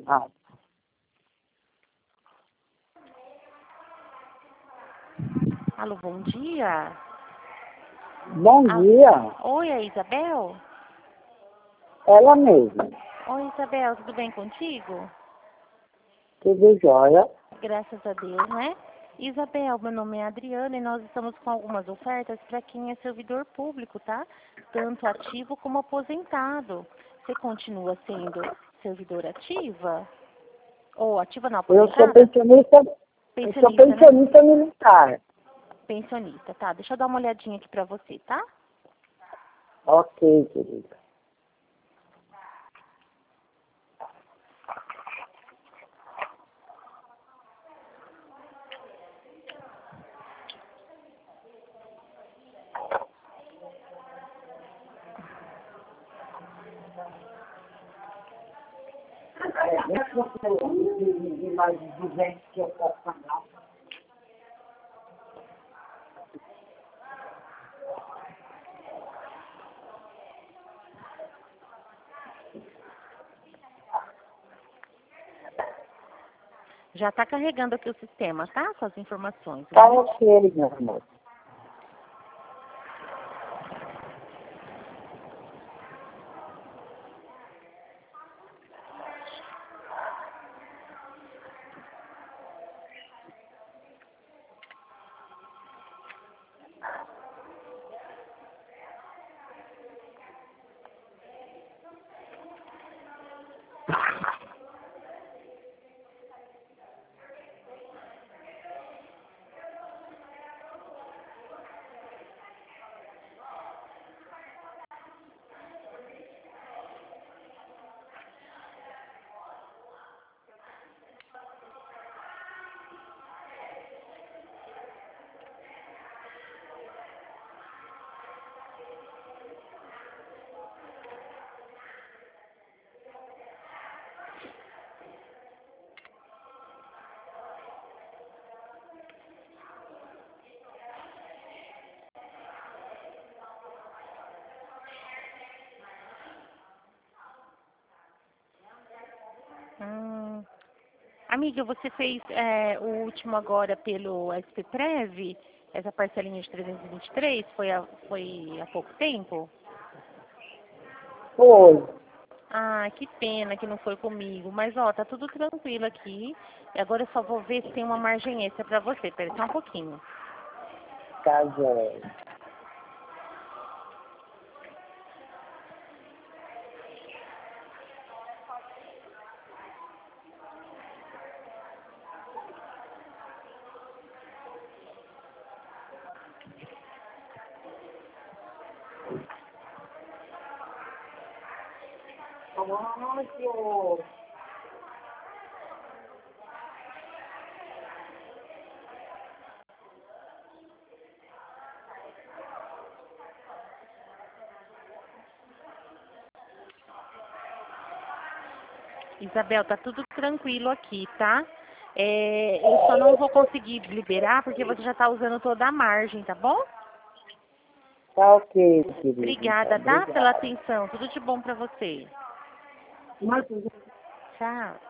Ah, Alô, bom dia. bom dia. Oi, é Isabel? Ela mesma. Oi, Isabel, tudo bem contigo? Tudo jóia. Graças a Deus, né? Isabel, meu nome é Adriana e nós estamos com algumas ofertas para quem é servidor público, tá? Tanto ativo como aposentado. Você continua sendo servidora ativa? Ou ativa não, Eu sou aposentada? pensionista, Pensionista, né? militar. Pensionista, tá? Deixa eu dar uma olhadinha aqui pra você, tá? Ok, querida. De mais de 200 que eu posso pagar. Já tá carregando aqui o sistema, tá? Com as informações. Tá Né? ok, meu amor. Amiga, você fez o último agora pelo SPPrev? Essa parcelinha de 323? Foi há pouco tempo? Foi. Ah, que pena que não foi comigo. Mas, ó, tá tudo tranquilo aqui. E agora eu só vou ver se tem uma margem extra pra você. Pera só um pouquinho. Tá jóia. Ótimo. Isabel, tá tudo tranquilo aqui, tá? Eu só não vou conseguir liberar porque você já tá usando toda a margem, tá bom? Tá ok, querida. Obrigada, Então, tá? Pela obrigada. atenção. Tudo de bom pra você. Mas Tchau.